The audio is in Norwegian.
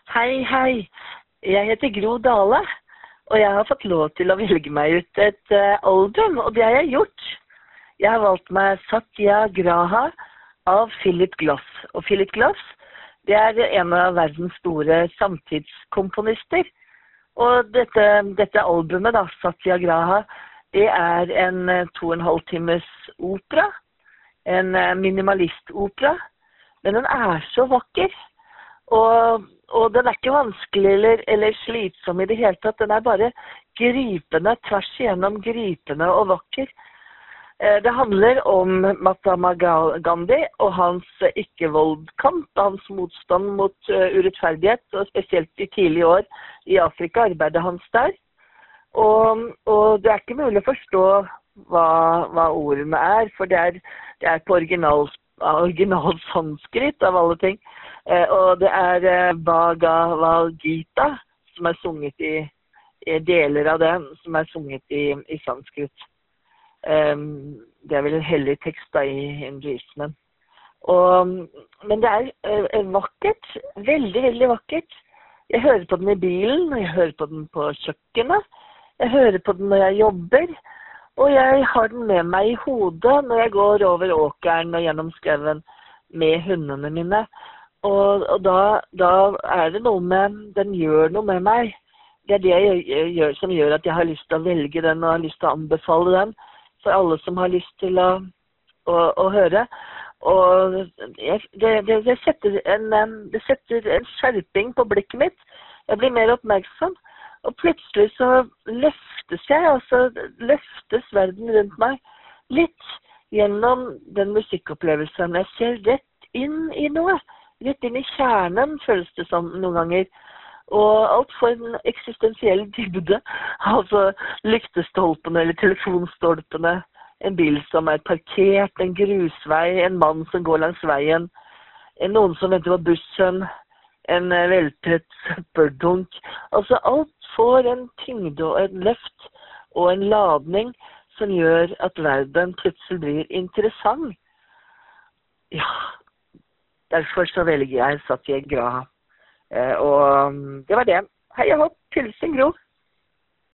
Hei, hei. Jeg heter Gro Dale, og jeg har fått lov til å velge meg ut et album, og det har jeg gjort. Jeg har valgt meg Satyagraha av Philip Glass. Og Philip Glass, det er en av verdens store samtidskomponister. Og dette albumet, da, Satyagraha, det er en 2,5 times opera, en minimalistopera, men den er så vakker. Og den er ikke vanskelig eller slitsom i det hele tatt. Den er bare gripende, tvers igjennom gripende og vakker. Det handler om Mahatma Gandhi og hans ikke-voldkamp, hans motstand mot urettferdighet, og spesielt i tidlige år i Afrika arbeidet hans der. Og det er ikke mulig å forstå hva ordene er, for det er på original sanskrit av alle ting. Og det er Bhagavad Gita som er sunget i deler av det, som er sunget i sanskrit. Det er vel en hellig tekst da i hinduismen. Men det er vakkert, veldig, veldig vakkert. Jeg hører på den i bilen, og jeg hører på den på kjøkkenet. Jeg hører på den når jeg jobber, og jeg har den med meg i hodet når jeg går over åkeren og gjennom skauen med hundene mine. Og da er det noe med, den gjør noe med meg. Det er det jeg gjør som gjør at jeg har lyst til å velge den og har lyst til å anbefale den for alle som har lyst til å høre. Og det setter en skjerping på blikket mitt. Jeg blir mer oppmerksom. Og plutselig så løftes verden rundt meg litt gjennom den musikkopplevelsen. Jeg ser rett inn i noe. Rett inn i kjernen, føles det som noen ganger. Og alt for en eksistensiell dybde. Altså lyktestolpene eller telefonstolpene. En bil som er parkert, en grusvei, en mann som går langs veien. Noen som venter på bussen. En veltet søppeldunk. Altså alt får en tyngde og en løft og en ladning som gjør at verden plutselig blir interessant. Ja, derfor så velger jeg Satyagraha. Og det var det. Hei og hopp, hilsen Gro.